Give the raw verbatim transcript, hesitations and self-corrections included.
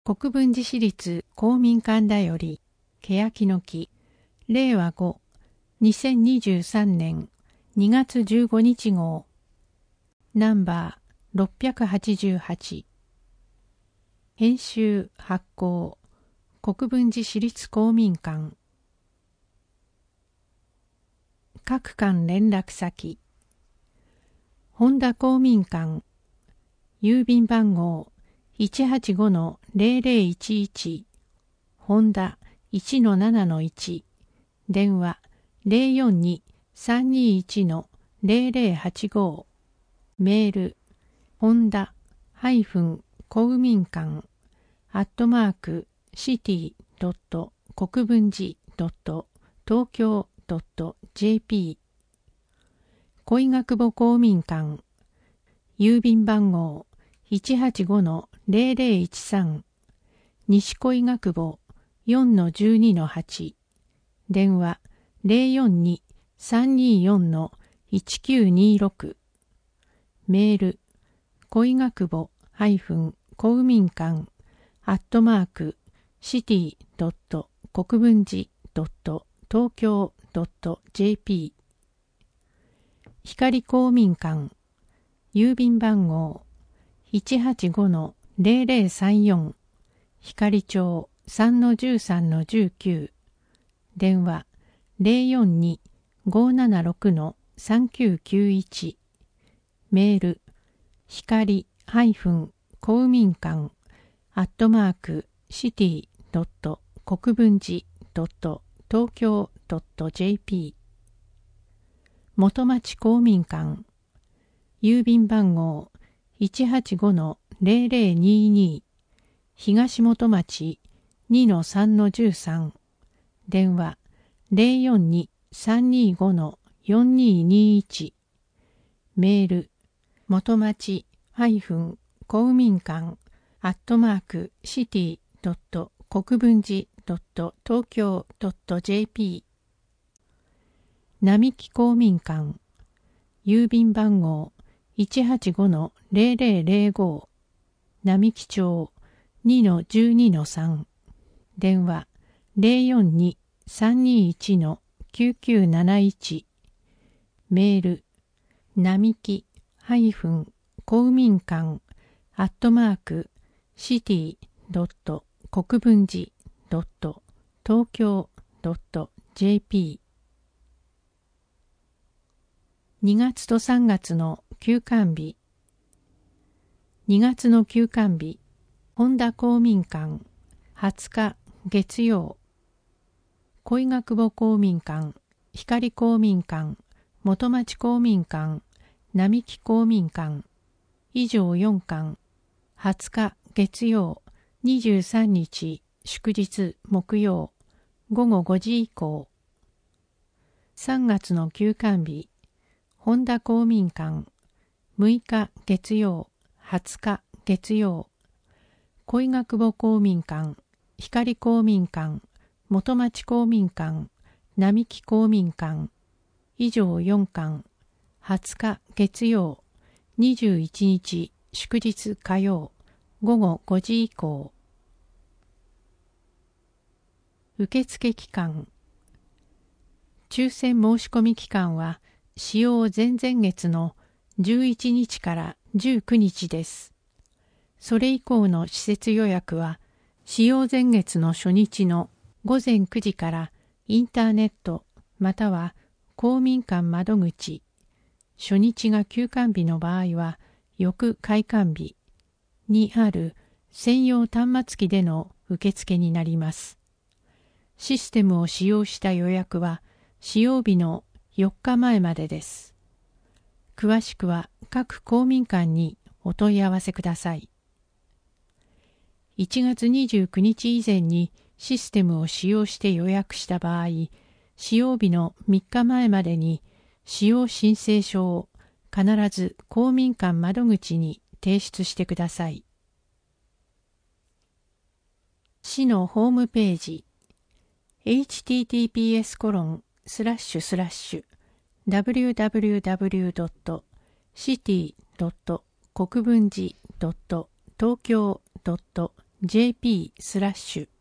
国分寺市立公民館だより、欅の木、れいわご、にせんにじゅうさんねんにがつじゅうごにち号、ナンバーろっぴゃくはちじゅうはち。編集発行、国分寺市立公民館。各館連絡先、本田公民館、郵便番号 いちはちごのぜろぜろいちいち、本田 いちのななのいち、電話 ゼロよんに さんにいちのぜろぜろはちご、メール、本田公民館アットマークシティドット国分寺ドット東京ドット ジェーピー 恋学母公民館郵便番号 いちはちごのぜろぜろいちさん 西恋学母 よんのじゅうにのはち、電話 ゼロよんに さんによんのいちきゅうにろく、メール恋学母公民館アットマークシティドット国分寺ドット東京ドット ジェーピー 光公民館郵便番号 いちはちごのぜろぜろさんよん 光町 さんのじゅうさんのじゅうきゅう、電話 ゼロよんに ごななろくのさんきゅうきゅういち、メール光公民館アットマークシティドット国分寺ドット東京ドット ジェーピー 元町公民館郵便番号 いちはちごのぜろぜろにに、東元町 にのさんのじゅうさん、電話 ゼロよんに さんにごのよんににいち、メール元町公民館アットマークシティドット国分寺ドット東京ドット ジェーピー 並木公民館郵便番号 いちはちごのぜろぜろぜろご、並木町 にのじゅうにのさん、電話 ゼロよんに さんにいちのきゅうきゅうなないち、メール並木公民館アットマークシティドット国分寺ドット東京ドット ジェーピー にがつとさんがつの休館日、にがつの休館日、本田公民館はつか月曜、恋学母公民館光公民館元町公民館並木公民館以上よんかん、はつか月曜、にじゅうさんにち祝日木曜、ごごごじ以降。さんがつの休館日、本田公民館、むいか月曜、はつか月曜、恋学母公民館、光公民館、元町公民館、並木公民館、以上よんかん、はつか月曜、にじゅういちにち祝日火曜、ごごごじ以降。受付期間。抽選申し込み期間は使用前々月のじゅういちにちからじゅうくにちです。それ以降の施設予約は使用前月の初日のごぜんくじからインターネットまたは公民館窓口、初日が休館日の場合は翌開館日にある専用端末機での受付になります。システムを使用した予約は使用日のよっかまえまでです。詳しくは各公民館にお問い合わせください。いちがつにじゅうくにち以前にシステムを使用して予約した場合、使用日のみっかまえまでに使用申請書を必ず公民館窓口に提出してください。市のホームページ エイチティーティーピーエスコロンスラッシュスラッシュダブリューダブリューダブリュードットシティドット国分寺ドット東京ドットジェーピー スラッシュ